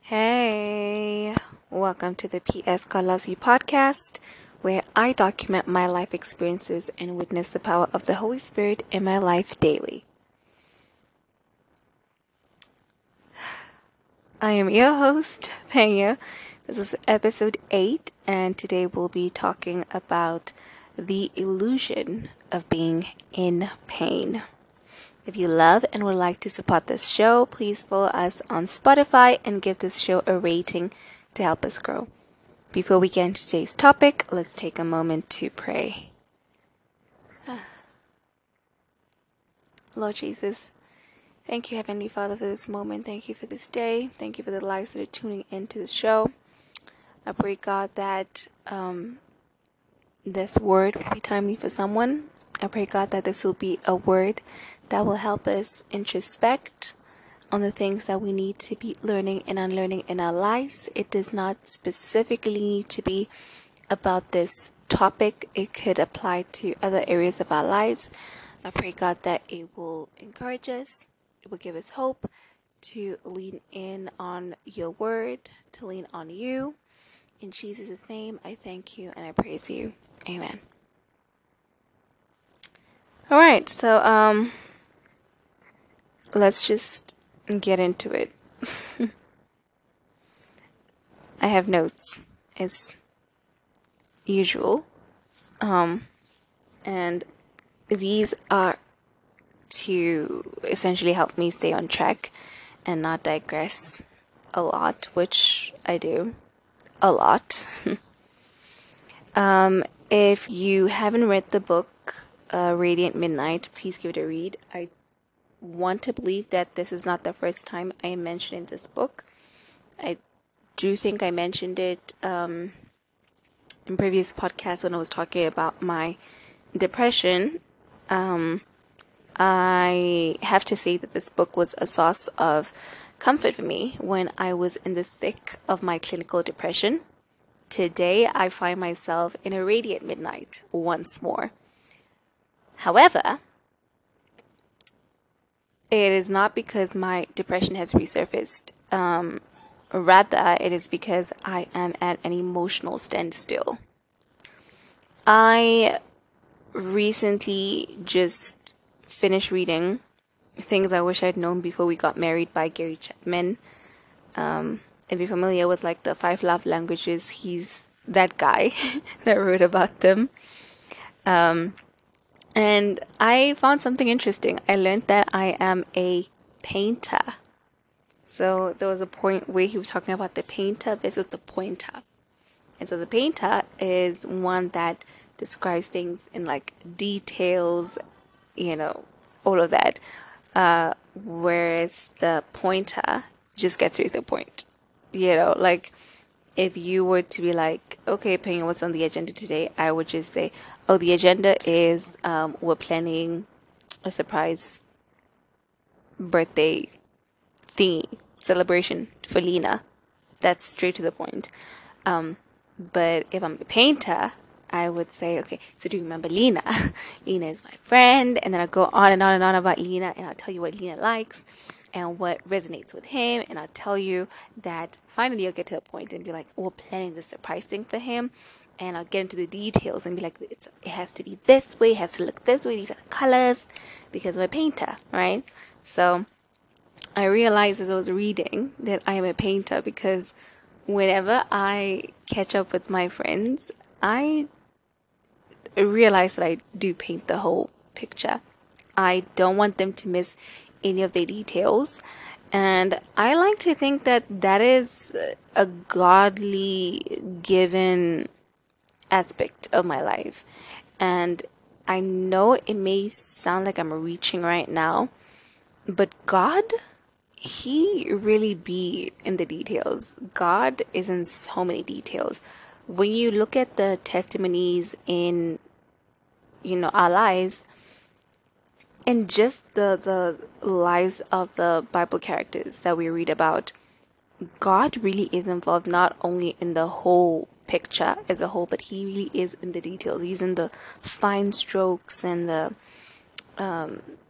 Hey, welcome to the PS God Loves You podcast, where I document my life experiences and witness the power of the Holy Spirit in my life daily. I am your host, Pena. This is episode 8, and today we'll be talking about the illusion of being in pain. If you love and would like to support this show, please follow us on Spotify and give this show a rating to help us grow. Before we get into today's topic, let's take a moment to pray. Lord Jesus, thank you, Heavenly Father, for this moment. Thank you for this day. Thank you for the lives that are tuning into this show. I pray, God, that this word will be timely for someone. I pray, God, that this will be a word that will help us introspect on the things that we need to be learning and unlearning in our lives. It does not specifically need to be about this topic. It could apply to other areas of our lives. I pray, God, that it will encourage us. It will give us hope to lean in on your word, to lean on you. In Jesus' name, I thank you and I praise you. Amen. All right, so let's just get into it. I have notes as usual, and these are to essentially help me stay on track and not digress a lot, which I do a lot. If you haven't read the book Radiant Midnight, please give it a read. I want to believe that this is not the first time I am mentioning this book. I do think I mentioned it in previous podcasts when I was talking about my depression. I have to say that this book was a source of comfort for me when I was in the thick of my clinical depression. Today, I find myself in a radiant midnight once more. However, it is not because my depression has resurfaced. Rather, it is because I am at an emotional standstill. I recently just finished reading Things I Wish I'd Known Before We Got Married by Gary Chapman. If you're familiar with like the 5 love languages, he's that guy that wrote about them. And I found something interesting. I learned that I am a painter. So there was a point where he was talking about the painter versus the pointer. And so the painter is one that describes things in like details, all of that. Whereas the pointer just gets straight to the point. Like if you were to be like, okay, Pena, what's on the agenda today? I would just say, oh, the agenda is we're planning a surprise birthday thingy celebration for Lena. That's straight to the point. But if I'm a painter, I would say, okay, so do you remember Lena? Lena is my friend. And then I go on and on and on about Lena, and I'll tell you what Lena likes and what resonates with him. And I'll tell you that finally you'll get to the point and be like, we're planning this surprise thing for him. And I'll get into the details and be like, it has to be this way, it has to look this way, these are the colors, because I'm a painter, right? So I realized as I was reading that I am a painter because whenever I catch up with my friends, I realize that I do paint the whole picture. I don't want them to miss any of the details. And I like to think that that is a godly given aspect of my life. And I know it may sound like I'm reaching right now, but God, He really be in the details. God is in so many details. When you look at the testimonies in, our lives, and just the lives of the Bible characters that we read about, God really is involved not only in the whole picture as a whole, but He really is in the details. He's in the fine strokes and the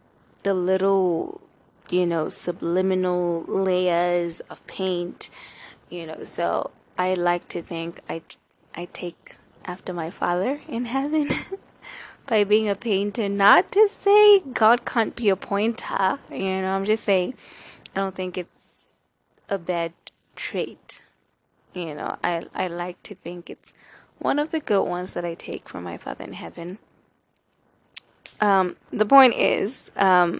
little, subliminal layers of paint So I like to think I take after my father in heaven by being a painter. Not to say God can't be a pointer, I'm just saying I don't think it's a bad trait. I like to think it's one of the good ones that I take from my father in heaven. The point is,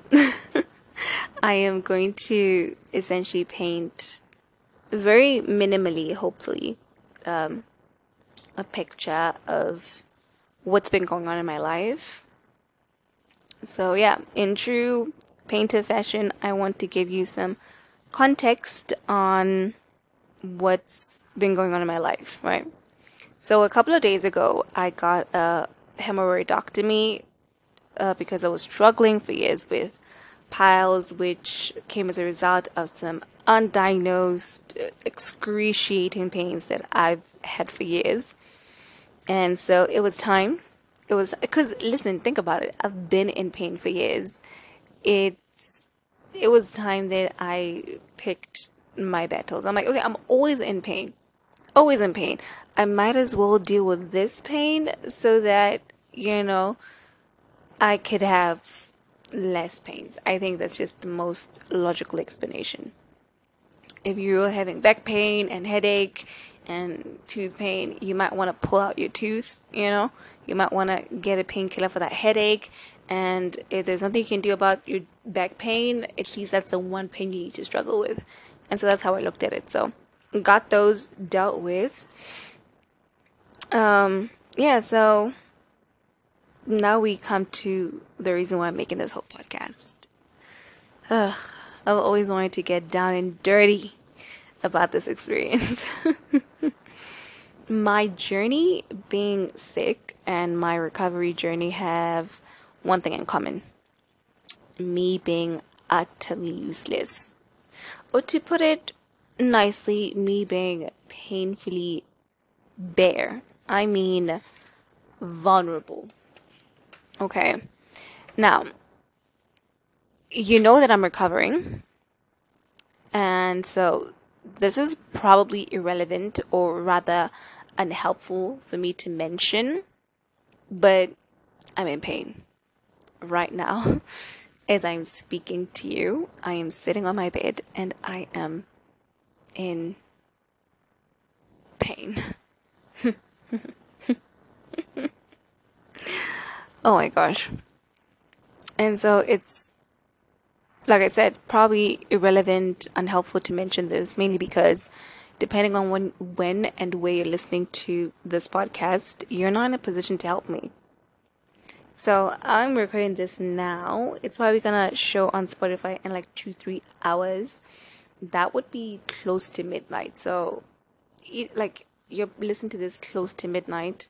I am going to essentially paint very minimally, hopefully, a picture of what's been going on in my life. So, yeah, in true painter fashion, I want to give you some context on what's been going on in my life, right? So, a couple of days ago, I got a hemorrhoidectomy because I was struggling for years with piles, which came as a result of some undiagnosed, excruciating pains that I've had for years. And so it was time. It was because, listen, think about it. I've been in pain for years. It was time that I picked my battles. I'm like, okay, I'm always in pain. Always in pain. I might as well deal with this pain so that, I could have less pains. I think that's just the most logical explanation. If you're having back pain and headache and tooth pain, you might want to pull out your tooth. You might want to get a painkiller for that headache. And if there's nothing you can do about your back pain, at least that's the one pain you need to struggle with. And so that's how I looked at it. So got those dealt with. Yeah, so now we come to the reason why I'm making this whole podcast. I've always wanted to get down and dirty about this experience. My journey being sick and my recovery journey have one thing in common: me being utterly useless. Or to put it nicely, me being painfully bare. I mean, vulnerable. Okay. Now, you know that I'm recovering. And so this is probably irrelevant, or rather unhelpful for me to mention, but I'm in pain right now. As I'm speaking to you, I am sitting on my bed and I am in pain. Oh my gosh. And so it's, like I said, probably irrelevant, unhelpful to mention this, mainly because depending on when and where you're listening to this podcast, you're not in a position to help me. So I'm recording this now. It's probably gonna show on Spotify in like 2-3 hours. That would be close to midnight. So, you're listening to this close to midnight.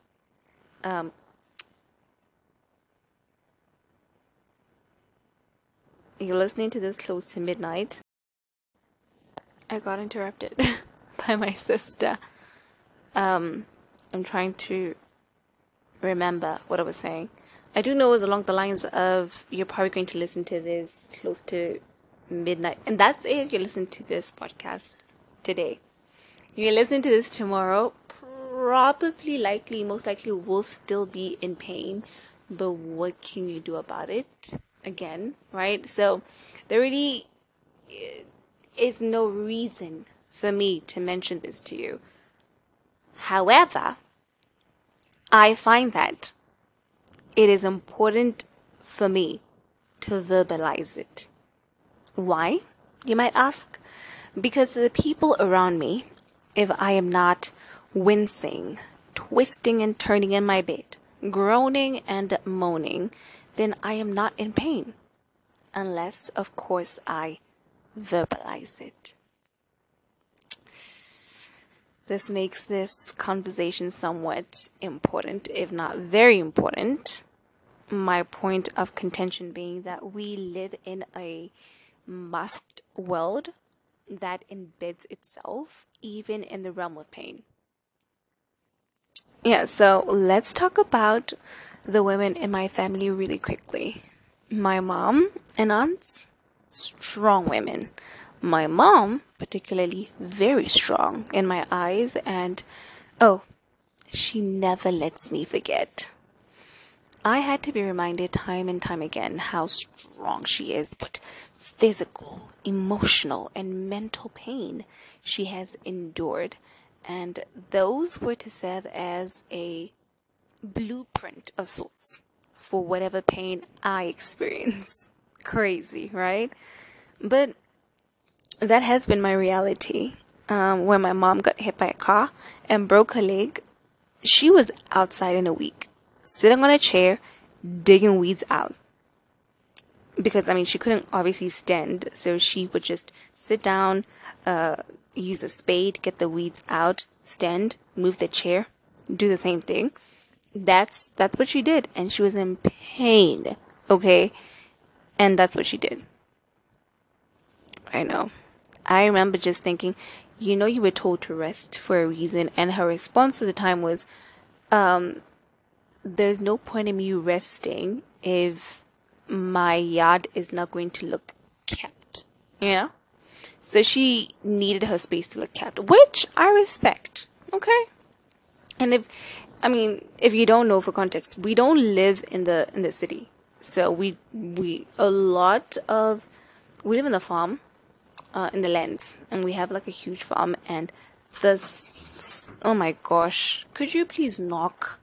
You're listening to this close to midnight. I got interrupted by my sister. I'm trying to remember what I was saying. I do know it was along the lines of you're probably going to listen to this close to midnight. And that's if you listen to this podcast today. If you listen to this tomorrow, probably likely, most likely will still be in pain. But what can you do about it? Again, right? So there really is no reason for me to mention this to you. However, I find that it is important for me to verbalize it. Why? You might ask. Because the people around me, if I am not wincing, twisting and turning in my bed, groaning and moaning, then I am not in pain. Unless, of course, I verbalize it. This makes this conversation somewhat important, if not very important. My point of contention being that we live in a masked world that embeds itself even in the realm of pain. Yeah, so let's talk about the women in my family really quickly. My mom and aunts, strong women. My mom particularly very strong in my eyes, and oh, she never lets me forget. I had to be reminded time and time again how strong she is, but physical, emotional, and mental pain she has endured, and those were to serve as a blueprint of sorts for whatever pain I experience. Crazy, right? But that has been my reality. When my mom got hit by a car and broke her leg, she was outside in a week, sitting on a chair, digging weeds out. Because, I mean, she couldn't obviously stand, so she would just sit down, use a spade, get the weeds out, stand, move the chair, do the same thing. That's what she did, and she was in pain, okay? And that's what she did. I know. I remember just thinking, you were told to rest for a reason, and her response to the time was, there's no point in me resting if my yard is not going to look kept, you know? So she needed her space to look kept, which I respect, okay? And if you don't know, for context, we don't live in the city. So we live in the farm, in the lands, and we have like a huge farm, and this, oh my gosh, could you please knock?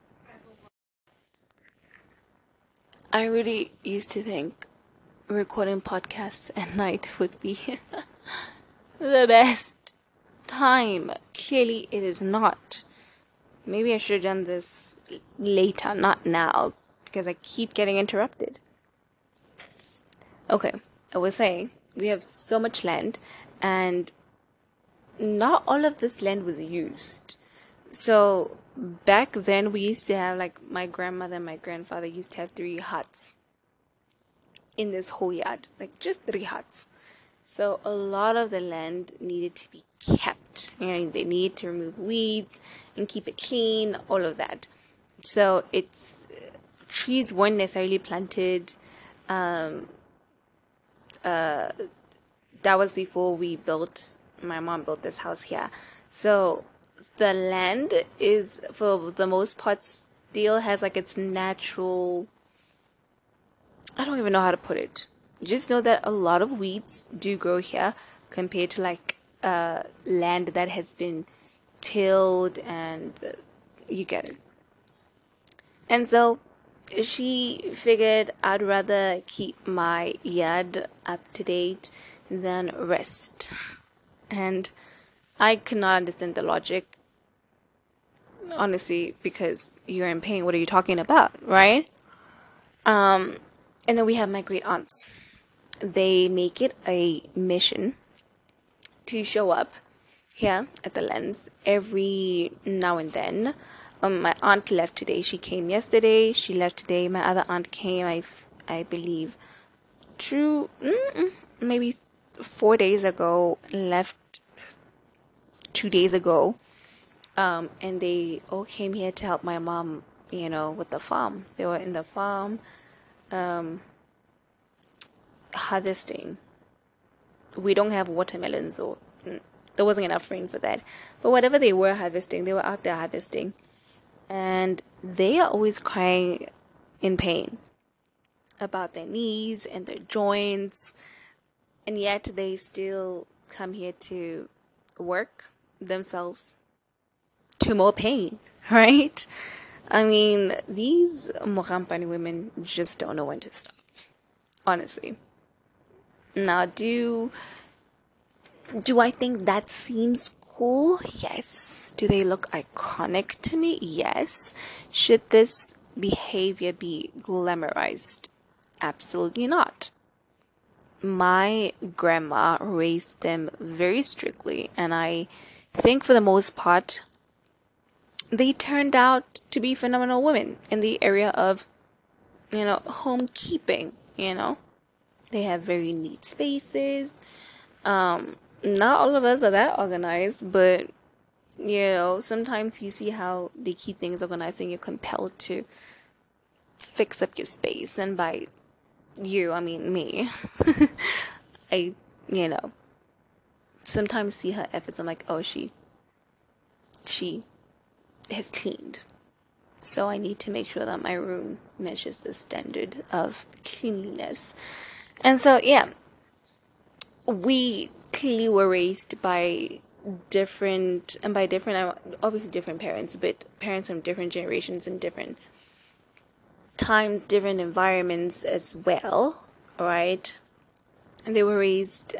I really used to think recording podcasts at night would be the best time. Clearly, it is not. Maybe I should have done this later, not now, because I keep getting interrupted. Okay, I was saying, we have so much land, and not all of this land was used. So, back then, we used to have, like, my grandmother and my grandfather used to have 3 huts in this whole yard, like, just 3 huts. So, a lot of the land needed to be kept. They need to remove weeds and keep it clean, all of that. So, trees weren't necessarily planted. That was before my mom built this house here. So the land is, for the most part, still has like its natural, I don't even know how to put it. Just know that a lot of weeds do grow here compared to like land that has been tilled, and you get it. And so she figured I'd rather keep my yard up to date than rest. And I could not understand the logic, honestly, because you're in pain. What are you talking about, right? And then we have my great aunts. They make it a mission to show up here at the lens every now and then. My aunt left today. She came yesterday. She left today. My other aunt came, I believe, maybe 4 days ago, left 2 days ago. And they all came here to help my mom, with the farm. They were in the farm, harvesting. We don't have watermelons, or there wasn't enough rain for that. But whatever they were harvesting, they were out there harvesting. And they are always crying in pain about their knees and their joints. And yet they still come here to work themselves to more pain, right? I mean, these Morampani women just don't know when to stop. Honestly. Now, do I think that seems cool? Yes. Do they look iconic to me? Yes. Should this behavior be glamorized? Absolutely not. My grandma raised them very strictly, and I think for the most part, they turned out to be phenomenal women in the area of, homekeeping. They have very neat spaces. Not all of us are that organized, but sometimes you see how they keep things organized and you're compelled to fix up your space. And by you, I mean me. I, sometimes see her efforts. I'm like, oh, she has cleaned. So I need to make sure that my room matches the standard of cleanliness. And so, yeah, we clearly were raised by different, and by different, obviously different parents, but parents from different generations and different time, different environments as well, right? And they were raised,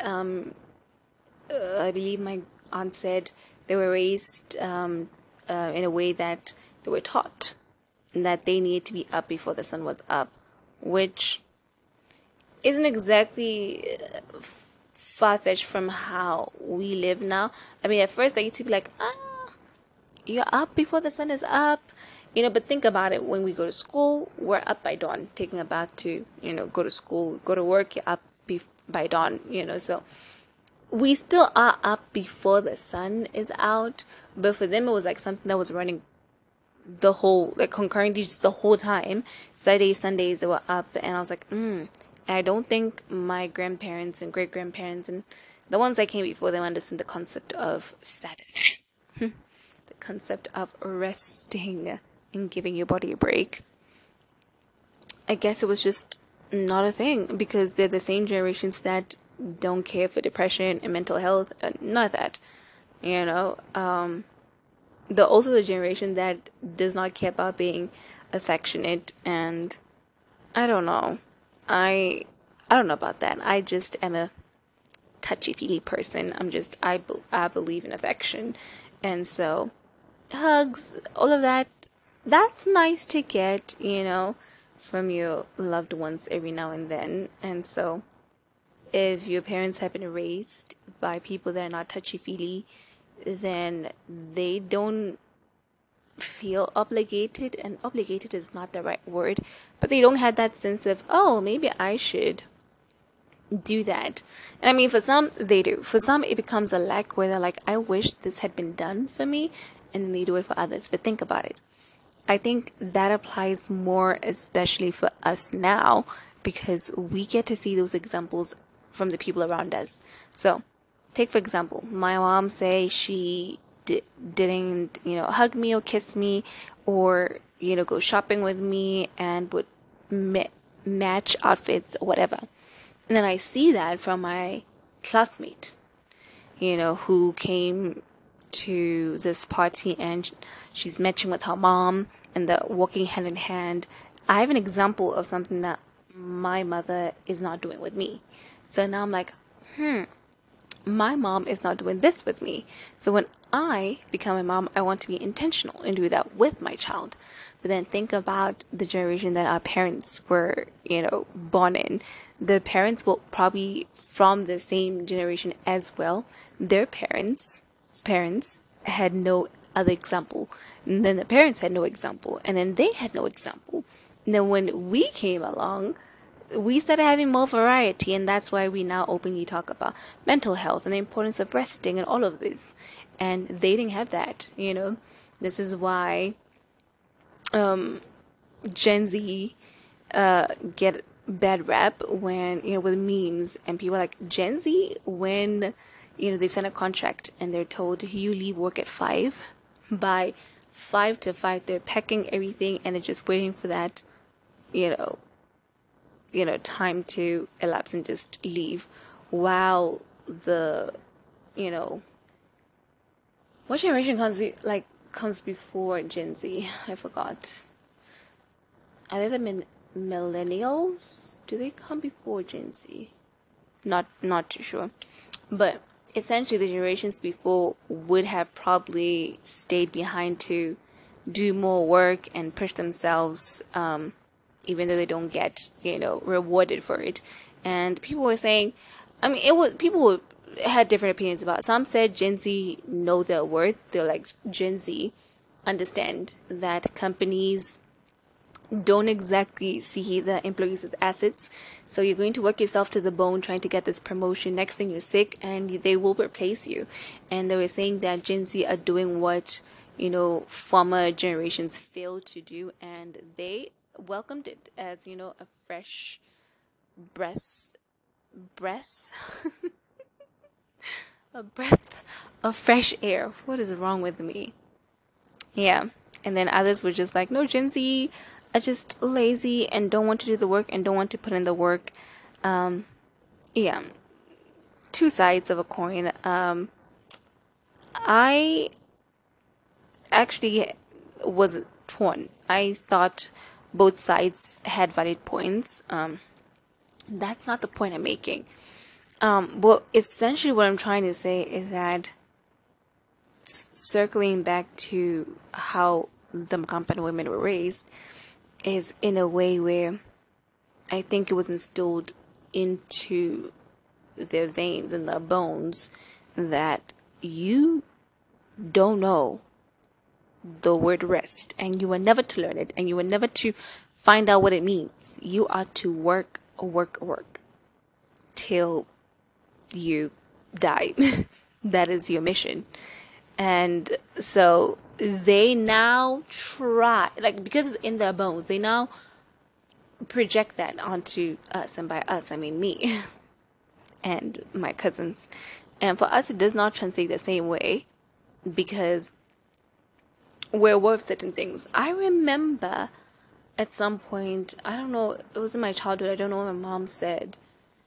I believe my aunt said they were raised in a way that they were taught that they needed to be up before the sun was up, which isn't exactly far-fetched from how we live now. I mean, at first I used to be like, you're up before the sun is up, but think about it. When we go to school, we're up by dawn, taking a bath to, go to school, go to work, you're up by dawn, so we still are up before the sun is out, but for them it was like something that was running the whole, like, concurrently just the whole time. Saturdays, Sundays, they were up, and I was like, And I don't think my grandparents and great grandparents and the ones that came before them understood the concept of Sabbath, the concept of resting and giving your body a break. I guess it was just not a thing because they're the same generations that don't care for depression and mental health, none of that, you know. The also the generation that does not care about being affectionate, and I don't know. I don't know about that. I just am a touchy-feely person. I believe in affection. And so hugs, all of that, that's nice to get, from your loved ones every now and then. And so if your parents have been raised by people that are not touchy-feely, then they don't feel obligated, and obligated is not the right word, but they don't have that sense of, oh, maybe I should do that. And I mean, for some, they do. For some, it becomes a lack where they're like, I wish this had been done for me, and then they do it for others. But think about it. I think that applies more, especially for us now, because we get to see those examples from the people around us. So, take for example, my mom say she didn't, hug me or kiss me, or go shopping with me, and would match outfits or whatever. And then I see that from my classmate, who came to this party, and she's matching with her mom and they're walking hand in hand. I have an example of something that my mother is not doing with me. So now I'm like, my mom is not doing this with me. So when I become a mom, I want to be intentional and do that with my child. But then think about the generation that our parents were, born in. The parents will probably from the same generation as well. Their parents had no other example. And then the parents had no example. And then they had no example. And then when we came along, we started having more variety, and that's why we now openly talk about mental health and the importance of resting and all of this. And they didn't have that, This is why Gen Z get bad rap when, with memes, and people are like, Gen Z, when, they sign a contract and they're told you leave work at 5, by 5 to 5, they're packing everything and they're just waiting for that, time to elapse and just leave, while the, what generation comes before Gen Z? I forgot. Are they the millennials? Do they come before Gen Z? Not too sure. But essentially the generations before would have probably stayed behind to do more work and push themselves, even though they don't get, rewarded for it. And people were saying, I mean, people had different opinions about it. Some said Gen Z know their worth. They're like, Gen Z understand that companies don't exactly see the employees as assets. So you're going to work yourself to the bone trying to get this promotion. Next thing you're sick and they will replace you. And they were saying that Gen Z are doing what, former generations failed to do, and they welcomed it as, a fresh breath, a breath of fresh air. What is wrong with me? Yeah. And then others were just like, no, Gen Z are just lazy and don't want to do the work and don't want to put in the work. Yeah. Two sides of a coin. I actually was torn. I thought both sides had valid points. That's not the point I'm making. Well, essentially what I'm trying to say is that circling back to how the Makampan women were raised is in a way where I think it was instilled into their veins and their bones that you don't know the word rest and you are never to learn it and you are never to find out what it means. You are to work, work, work till you die. That is your mission. And so they now try, like, because it's in their bones, they now project that onto us. And by us, I mean me and my cousins. And for us, it does not translate the same way because we're worth certain things. I remember at some point, I don't know, it was in my childhood, I don't know what my mom said.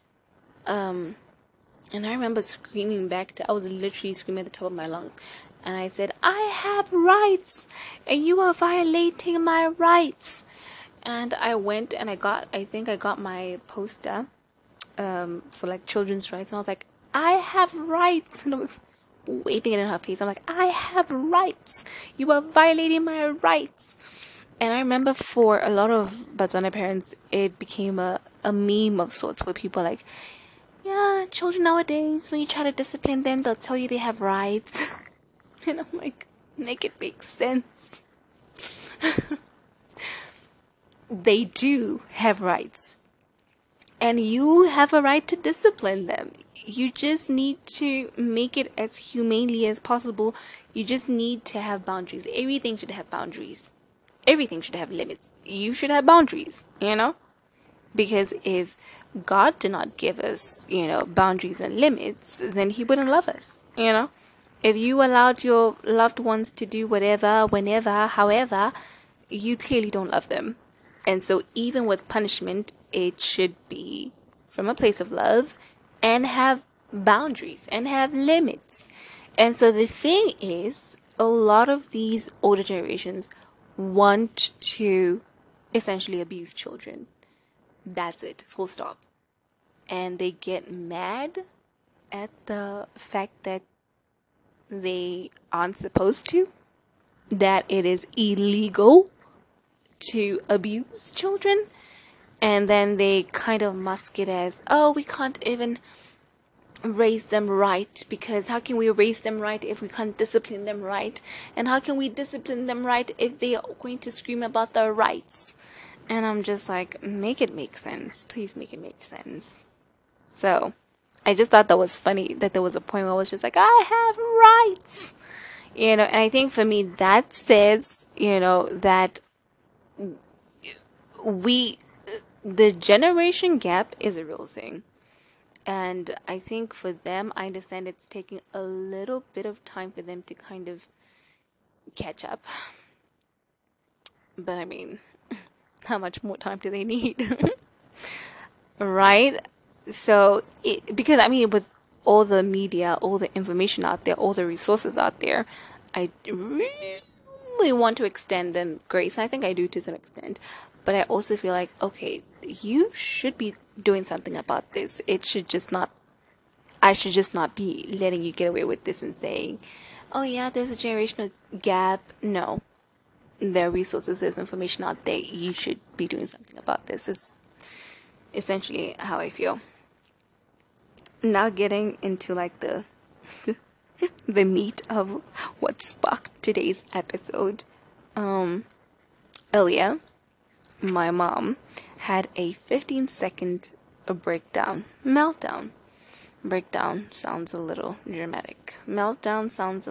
And I remember screaming back I was literally screaming at the top of my lungs. And I said, I have rights and you are violating my rights. And I went and I think I got my poster for like children's rights. And I was like, I have rights. And I was waving it in her face. I'm like, I have rights. You are violating my rights. And I remember for a lot of Botswana parents, it became a meme of sorts where people are like, yeah, children nowadays, when you try to discipline them, they'll tell you they have rights. And I'm like, make it make sense. They do have rights. And you have a right to discipline them. You just need to make it as humanely as possible. You just need to have boundaries. Everything should have boundaries. Everything should have limits. You should have boundaries, you know? Because if God did not give us, boundaries and limits, then He wouldn't love us, If you allowed your loved ones to do whatever, whenever, however, you clearly don't love them. And so even with punishment, it should be from a place of love and have boundaries and have limits. And so the thing is, a lot of these older generations want to essentially abuse children. That's it, full stop. And they get mad at the fact that they aren't supposed to, that it is illegal to abuse children. And then they kind of mask it as, oh, we can't even raise them right, because how can we raise them right if we can't discipline them right? And how can we discipline them right if they are going to scream about their rights? And I'm just like, make it make sense. Please make it make sense. So I just thought that was funny that there was a point where I was just like, I have rights. And I think for me that says, that the generation gap is a real thing. And I think for them, I understand it's taking a little bit of time for them to kind of catch up. But I mean, how much more time do they need? Right? So, because I mean, with all the media, all the information out there, all the resources out there, I really want to extend them grace. I think I do to some extent. But I also feel like, okay, you should be doing something about this. I should just not be letting you get away with this and saying, oh yeah, there's a generational gap. No. There are resources, there's information out there. You should be doing something about this. Is essentially how I feel. Now getting into like the the meat of what sparked today's episode. Earlier, my mom had a 15-second meltdown. Breakdown sounds a little dramatic. Meltdown sounds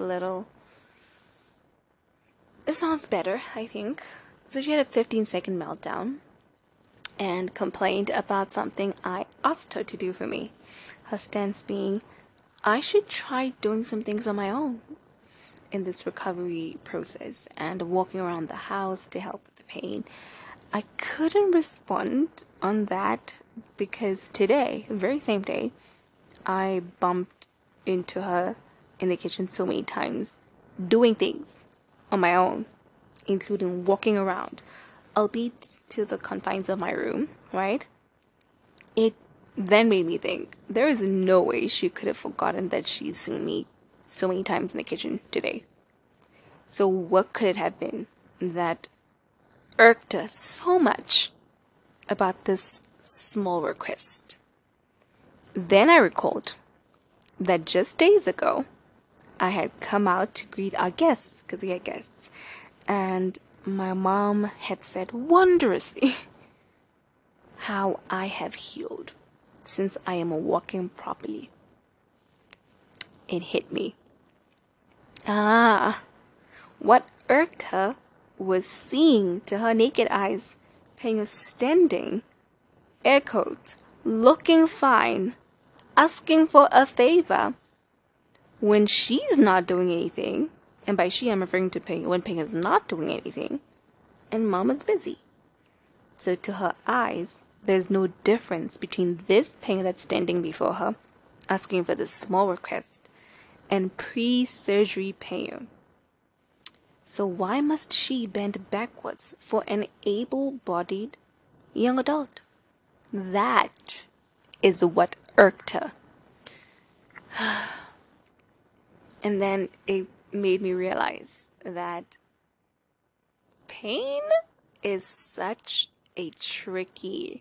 it sounds better, I think. So she had a 15-second meltdown and complained about something I asked her to do for me. Her stance being, I should try doing some things on my own in this recovery process and walking around the house to help with the pain. I couldn't respond on that because today, very same day, I bumped into her in the kitchen so many times, doing things on my own, including walking around, albeit to the confines of my room, right? It then made me think there is no way she could have forgotten that she's seen me so many times in the kitchen today. So, what could it have been that irked her so much about this small request? Then I recalled that just days ago, I had come out to greet our guests, because we had guests, and my mom had said wondrously how I have healed since I am walking properly. It hit me. What irked her was seeing to her naked eyes Peng standing, air quotes, looking fine, asking for a favor when she's not doing anything, and by she I'm referring to Peng when Peng is not doing anything, and mom is busy. So to her eyes, there's no difference between this Peng that's standing before her, asking for this small request, and pre-surgery Peng. So why must she bend backwards for an able-bodied young adult? That is what irked her. And then it made me realize that pain is such a tricky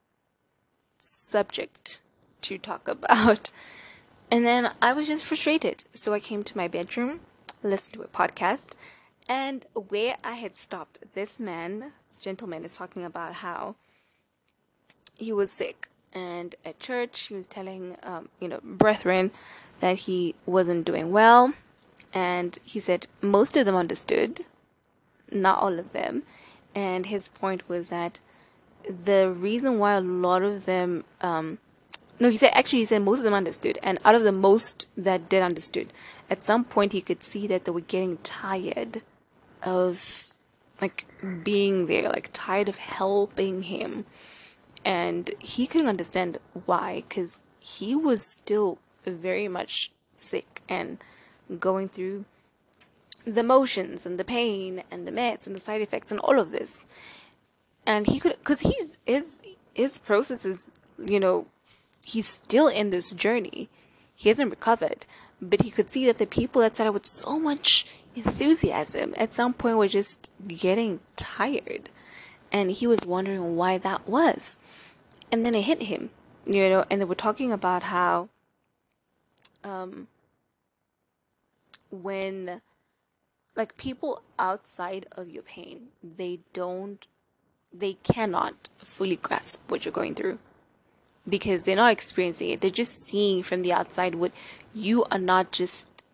subject to talk about. And then I was just frustrated. So I came to my bedroom, listened to a podcast, and where I had stopped, this gentleman is talking about how he was sick. And at church, he was telling, brethren that he wasn't doing well. And he said most of them understood, not all of them. And his point was that the reason why a lot of them, he said most of them understood. And out of the most that did understood, at some point he could see that they were getting tired of, being there, tired of helping him. And he couldn't understand why, because he was still very much sick and going through the motions and the pain and the meds and the side effects and all of this. And he could, because his process is, he's still in this journey. He hasn't recovered, but he could see that the people that said it with so much enthusiasm at some point were just getting tired. And he was wondering why that was. And then it hit him, and they were talking about how when people outside of your pain, they cannot fully grasp what you're going through because they're not experiencing it. They're just seeing from the outside what you are not just,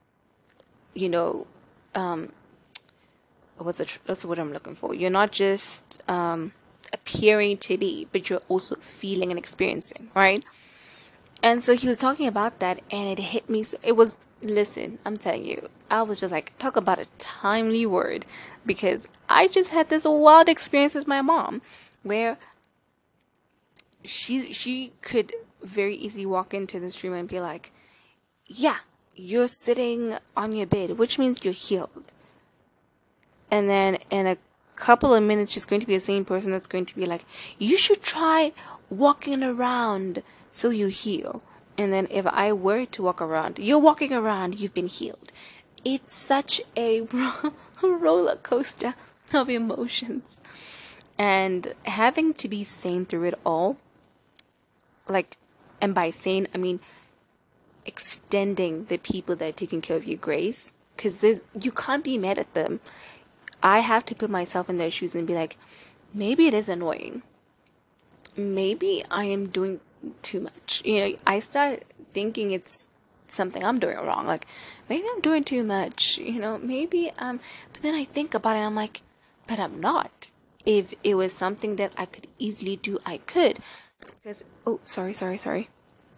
that's what I'm looking for. You're not just appearing to be, but you're also feeling and experiencing, right? And so he was talking about that, and it hit me. So listen, I'm telling you, I was just talk about a timely word, because I just had this wild experience with my mom where she could very easily walk into this room and be like, yeah, you're sitting on your bed, which means you're healed. And then in a couple of minutes, she's going to be the same person that's going to be like, you should try walking around so you heal. And then if I were to walk around, you're walking around, you've been healed. It's such a roller coaster of emotions. And having to be sane through it all, and by sane, I mean extending the people that are taking care of you grace, because you can't be mad at them. I have to put myself in their shoes and be like, maybe it is annoying. Maybe I am doing too much. I start thinking it's something I'm doing wrong. Maybe I'm doing too much. Maybe but then I think about it and I'm like, but I'm not. If it was something that I could easily do, I could. Because, sorry.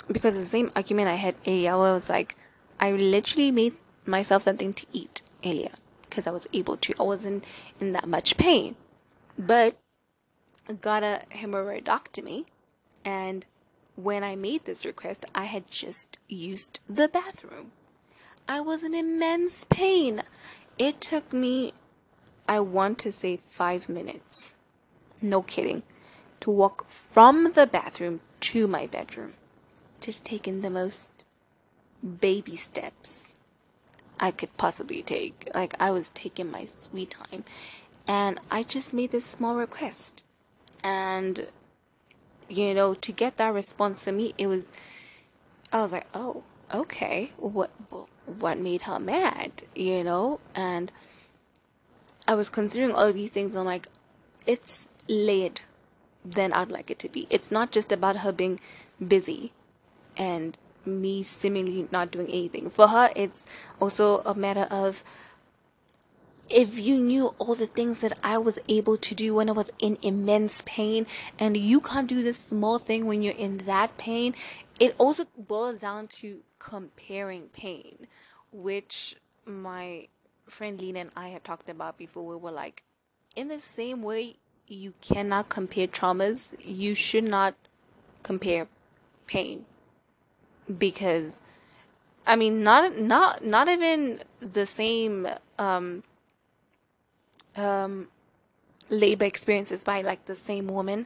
because the same argument I had earlier, where I was like, I literally made myself something to eat earlier because I was able to. I wasn't in that much pain, but I got a hemorrhoidectomy, and when I made this request, I had just used the bathroom. I was in immense pain. It took me, I want to say, 5 minutes, no kidding, to walk from the bathroom to my bedroom. Just taking the most baby steps I could possibly take. Like, I was taking my sweet time. And I just made this small request. And, to get that response for me, I was like, oh, okay. What made her mad? And I was considering all of these things. I'm like, it's laid than I'd like it to be. It's not just about her being busy and me seemingly not doing anything. For her, it's also a matter of, if you knew all the things that I was able to do when I was in immense pain, and you can't do this small thing when you're in that pain, it also boils down to comparing pain, which my friend Lena and I had talked about before. We were like, in the same way you cannot compare traumas, you should not compare pain. Because I mean, not even the same labor experiences by like the same woman.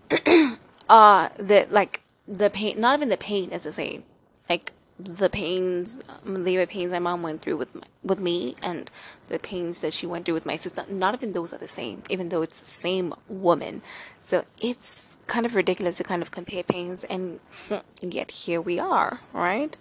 That like the pain, not even the pain is the same. Like the pains, labor pains my mom went through with me, and the pains that she went through with my sister, not even those are the same, even though it's the same woman. So it's kind of ridiculous to kind of compare pains, and yet here we are, right?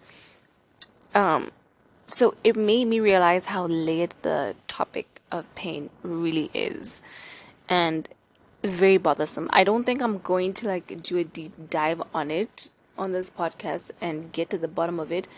So it made me realize how layered the topic of pain really is, and very bothersome. I don't think I'm going to like do a deep dive on it on this podcast and get to the bottom of it.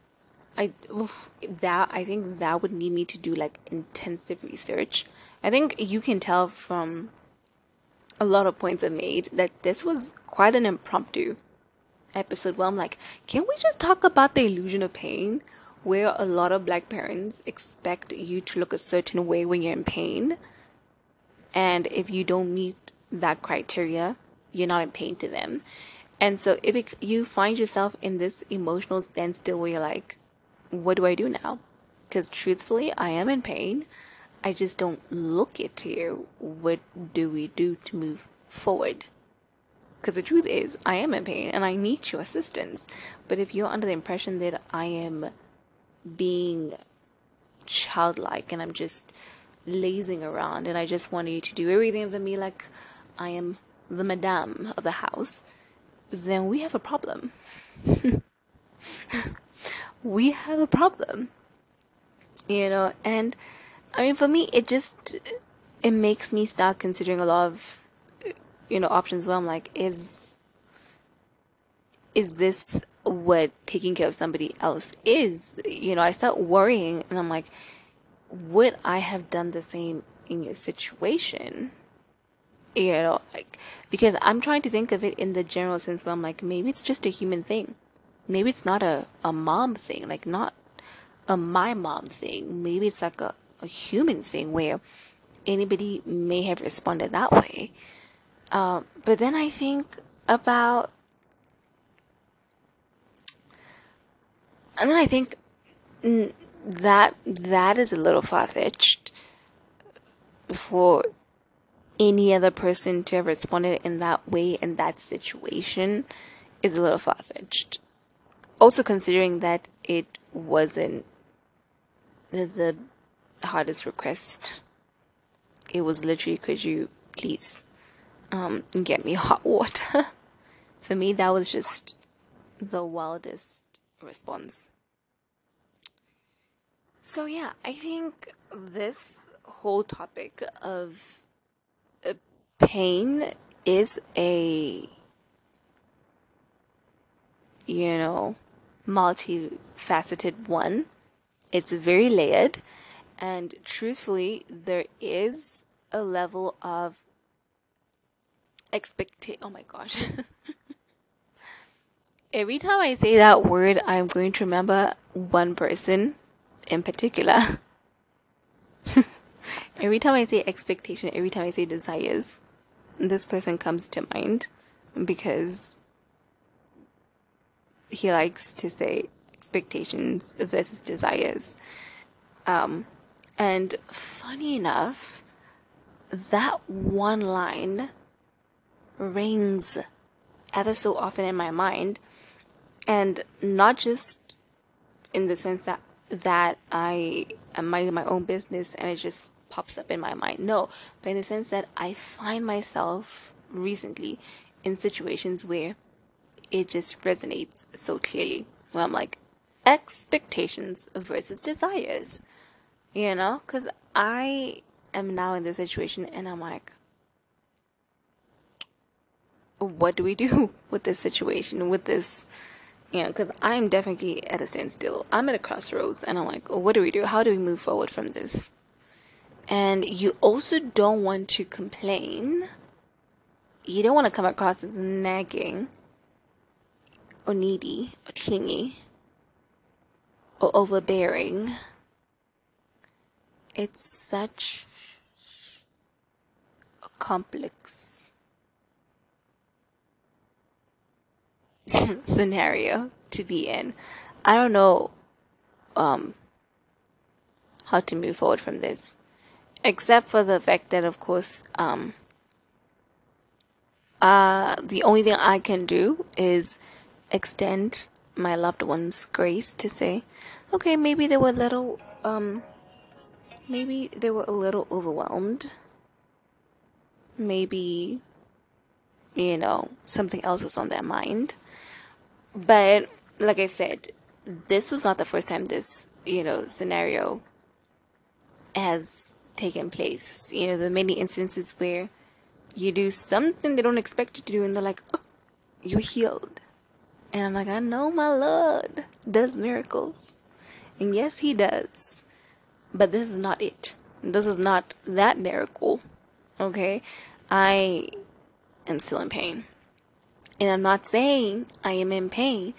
I think that would need me to do like intensive research. I think you can tell from a lot of points I made that this was quite an impromptu episode where I'm like, can we just talk about the illusion of pain? Where a lot of black parents expect you to look a certain way when you're in pain. And if you don't meet that criteria, you're not in pain to them. And so if you find yourself in this emotional standstill where you're like, what do I do now? Because truthfully, I am in pain. I just don't look it to you. What do we do to move forward? Because the truth is, I am in pain and I need your assistance. But if you're under the impression that I am being childlike and I'm just lazing around and I just want you to do everything for me like I am the madame of the house, then we have a problem. We have a problem. And I mean, for me, it makes me start considering a lot of, options where I'm like, is this what taking care of somebody else is? I start worrying and I'm like, would I have done the same in your situation? Like, because I'm trying to think of it in the general sense where I'm like, maybe it's just a human thing. Maybe it's not a mom thing, like not a my mom thing. Maybe it's like a human thing where anybody may have responded that way. But then I think about, and then I think that is a little far-fetched for any other person to have responded in that way in that situation is a little far-fetched. Also considering that it wasn't the hardest request. It was literally, could you please get me hot water? For me, that was just the wildest response. So yeah, I think this whole topic of pain is a, multifaceted one. It's very layered, and truthfully, there is a level of expectation. Oh my gosh. Every time I say that word, I'm going to remember one person in particular. Every time I say expectation, every time I say desires, this person comes to mind because he likes to say expectations versus desires. And funny enough, that one line rings ever so often in my mind, and not just in the sense that I am minding my own business and it just pops up in my mind. No, but in the sense that I find myself recently in situations where it just resonates so clearly. Where I'm like, expectations versus desires. Because I am now in this situation and I'm like, what do we do with this situation, with this? Because I'm definitely at a standstill. I'm at a crossroads and I'm like, what do we do? How do we move forward from this? And you also don't want to complain. You don't want to come across as nagging or needy or clingy or overbearing. It's such a complex scenario to be in. I don't know how to move forward from this, except for the fact that, of course, the only thing I can do is extend my loved ones grace to say, okay, maybe they were a little overwhelmed. Maybe, something else was on their mind. But like I said, this was not the first time this, scenario has taken place. The many instances where you do something they don't expect you to do and they're like, oh, you healed. And I'm like, I know my Lord does miracles. And yes, he does. But this is not it. This is not that miracle. Okay? I am still in pain. And I'm not saying I am in pain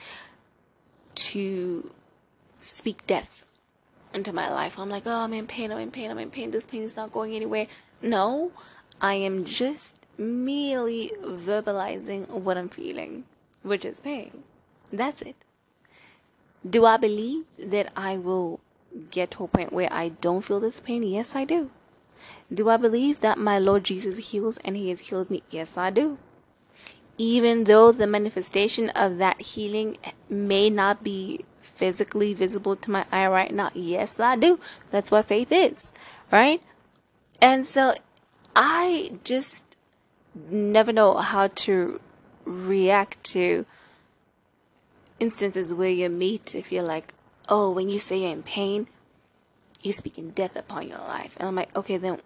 to speak death into my life. I'm like, oh, I'm in pain, I'm in pain, I'm in pain. This pain is not going anywhere. No, I am just merely verbalizing what I'm feeling, which is pain. That's it. Do I believe that I will get to a point where I don't feel this pain? Yes, I do. Do I believe that my Lord Jesus heals and he has healed me? Yes, I do. Even though the manifestation of that healing may not be physically visible to my eye right now. Yes, I do. That's what faith is, right? And so I just never know how to react to instances where you're made to feel like, oh, when you say you're in pain, you're speaking death upon your life. And I'm like, okay, then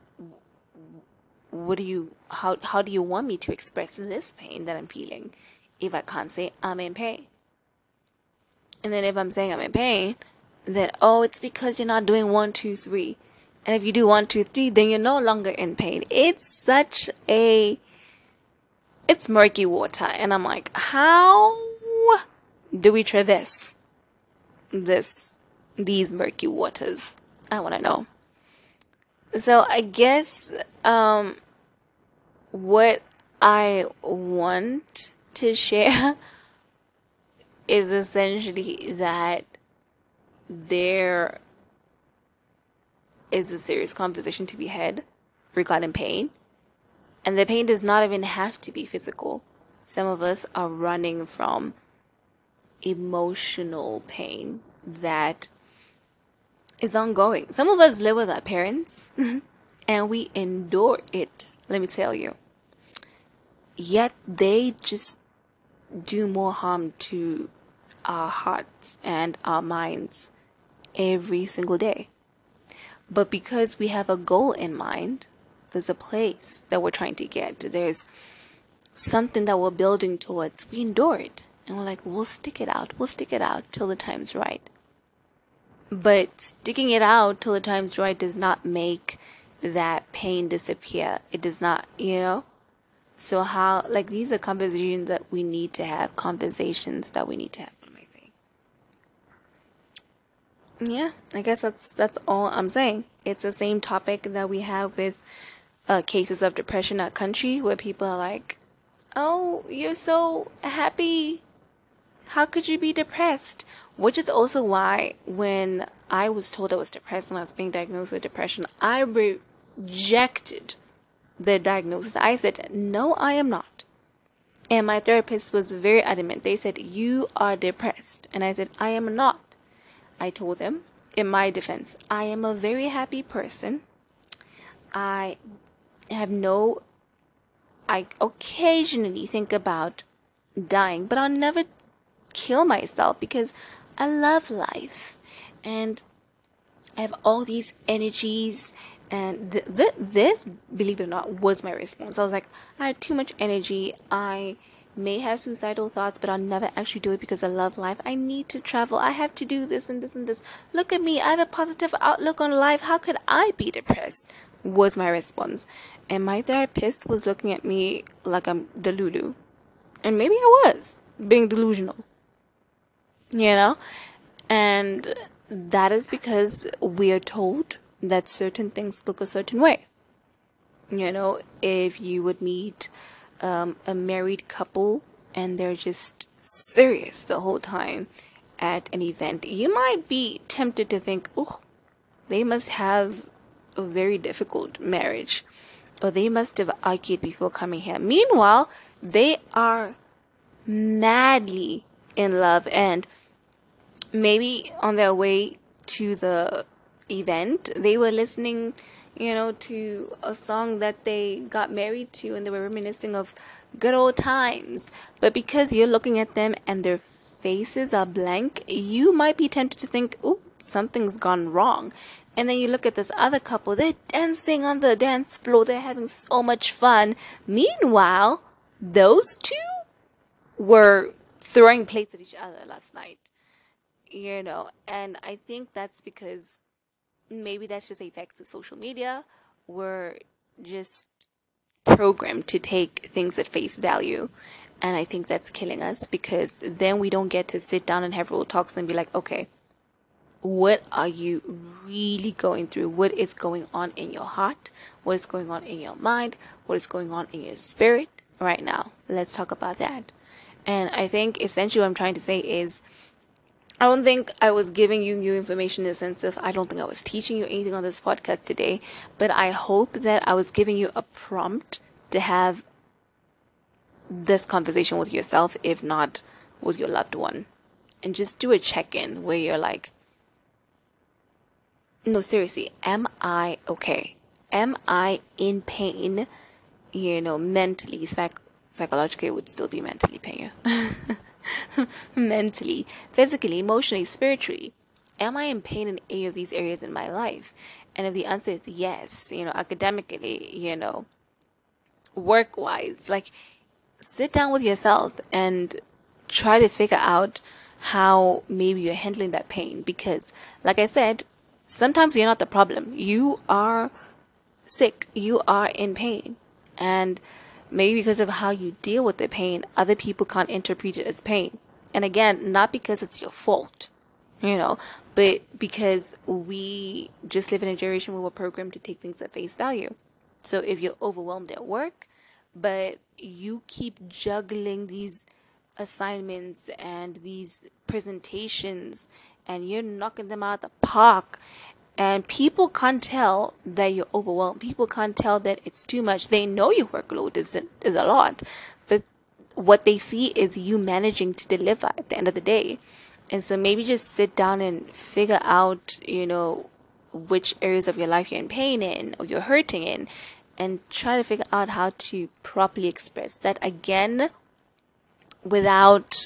how do you want me to express this pain that I'm feeling if I can't say I'm in pain? And then if I'm saying I'm in pain, then, oh, it's because you're not doing 1, 2, 3. And if you do 1, 2, 3, then you're no longer in pain. It's murky water. And I'm like, how do we traverse these murky waters? I want to know. So I guess, what I want to share is essentially that there is a serious conversation to be had regarding pain. And the pain does not even have to be physical. Some of us are running from emotional pain that is ongoing. Some of us live with our parents and we endure it, let me tell you. Yet they just do more harm to our hearts and our minds every single day. But because we have a goal in mind, there's a place that we're trying to get, there's something that we're building towards, we endure it. And we're like, we'll stick it out till the time's right. But sticking it out till the time's right does not make that pain disappear. It does not, So how, like, these are conversations that we need to have, conversations that we need to have. What am I saying? Yeah, I guess that's all I'm saying. It's the same topic that we have with cases of depression in our country, where people are like, "Oh, you're so happy. How could you be depressed?" Which is also why when I was told I was depressed when I was being diagnosed with depression, I rejected the diagnosis. I said, "No, I am not." And my therapist was very adamant. They said, "You are depressed." And I said, "I am not." I told them, in my defense, I am a very happy person. I have no, I occasionally think about dying, but I'll never kill myself because I love life. And I have all these energies. And this, believe it or not, was my response. I was like, I had too much energy. I may have suicidal thoughts, but I'll never actually do it because I love life. I need to travel. I have to do this and this and this. Look at me. I have a positive outlook on life. How could I be depressed? Was my response. And my therapist was looking at me like I'm delulu. And maybe I was being delusional, you know? And that is because we are told that certain things look a certain way. You know, if you would meet a married couple and they're just serious the whole time at an event, you might be tempted to think, oh, they must have a very difficult marriage, or they must have argued before coming here. Meanwhile, they are madly in love, and maybe on their way to the event, they were listening, to a song that they got married to, and they were reminiscing of good old times. But because you're looking at them and their faces are blank, you might be tempted to think, "Ooh, something's gone wrong." And then you look at this other couple, they're dancing on the dance floor, they're having so much fun. Meanwhile, those two were throwing plates at each other last night. And I think that's because maybe that's just the effects of social media. We're just programmed to take things at face value, and I think that's killing us, because then we don't get to sit down and have real talks and be like, okay, what are you really going through? What is going on in your heart? What is going on in your mind? What is going on in your spirit right now? Let's talk about that. And I think essentially what I'm trying to say is, I don't think I was giving you new information in the sense of, I don't think I was teaching you anything on this podcast today, but I hope that I was giving you a prompt to have this conversation with yourself, if not with your loved one. And just do a check-in where you're like, no, seriously, am I okay? Am I in pain? Mentally, psychologically, it would still be mentally pain. Mentally, physically, emotionally, spiritually. Am I in pain in any of these areas in my life? And if the answer is yes, academically, work wise, like, sit down with yourself and try to figure out how maybe you're handling that pain. Because, like I said, sometimes you're not the problem. You are sick. You are in pain. And maybe because of how you deal with the pain, other people can't interpret it as pain. And again, not because it's your fault, but because we just live in a generation where we're programmed to take things at face value. So if you're overwhelmed at work, but you keep juggling these assignments and these presentations and you're knocking them out of the park, and people can't tell that you're overwhelmed. People can't tell that it's too much. They know your workload is a lot, but what they see is you managing to deliver at the end of the day. And so maybe just sit down and figure out, which areas of your life you're in pain in or you're hurting in, and try to figure out how to properly express that, again, without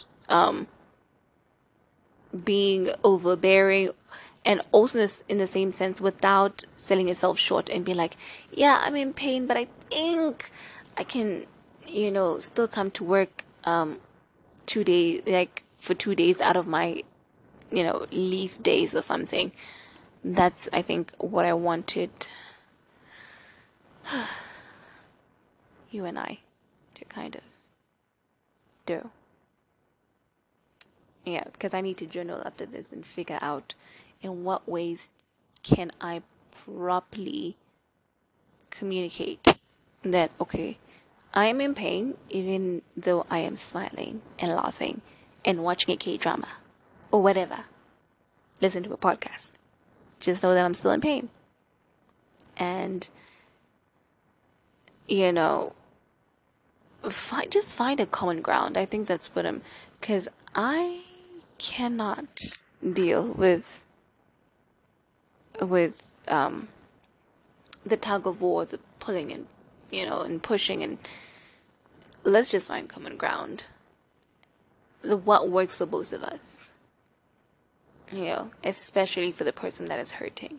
being overbearing, and also in the same sense, without selling yourself short and being like, yeah, I'm in pain, but I think I can, still come to work 2 days, like for 2 days out of my, leave days or something. That's, I think, what I wanted you and I kind of do. Yeah, because I need to journal after this and figure out in what ways can I properly communicate that, okay, I am in pain even though I am smiling and laughing and watching a K drama or whatever. Listen to a podcast. Just know that I'm still in pain. And, you know, just find a common ground. I think that's what because I cannot deal with the tug of war, the pulling and, and pushing, and let's just find common ground. What works for both of us, especially for the person that is hurting.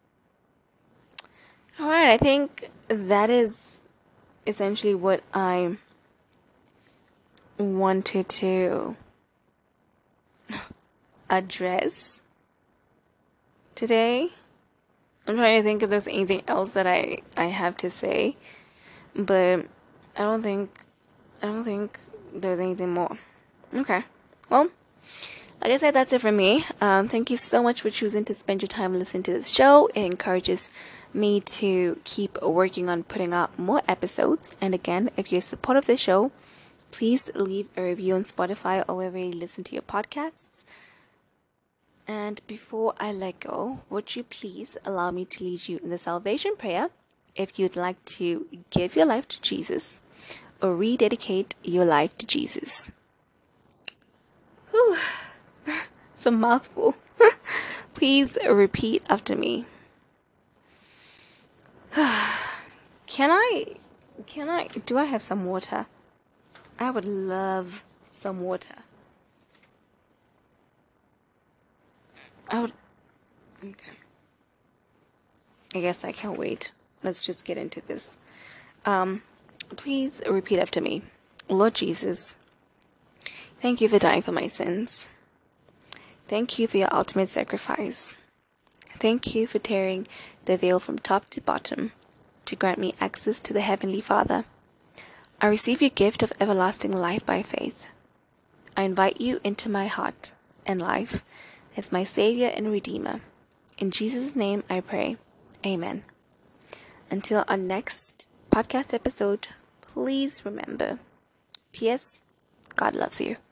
All right, I think that is essentially what I wanted to address today. I'm trying to think if there's anything else that I have to say, but I don't think there's anything more. Okay. Well, like I said, that's it for me. Thank you so much for choosing to spend your time listening to this show. It encourages me to keep working on putting out more episodes. And again, if you're a supporter of the show, please leave a review on Spotify or wherever you listen to your podcasts. And before I let go, would you please allow me to lead you in the salvation prayer if you'd like to give your life to Jesus or rededicate your life to Jesus. Whew. It's a mouthful. Please repeat after me. Do I have some water? I would love some water. Okay. I guess I can't wait. Let's just get into this. Please repeat after me. Lord Jesus, thank you for dying for my sins. Thank you for your ultimate sacrifice. Thank you for tearing the veil from top to bottom to grant me access to the Heavenly Father. I receive your gift of everlasting life by faith. I invite you into my heart and life as my Savior and Redeemer. In Jesus' name I pray. Amen. Until our next podcast episode, please remember, P.S. God loves you.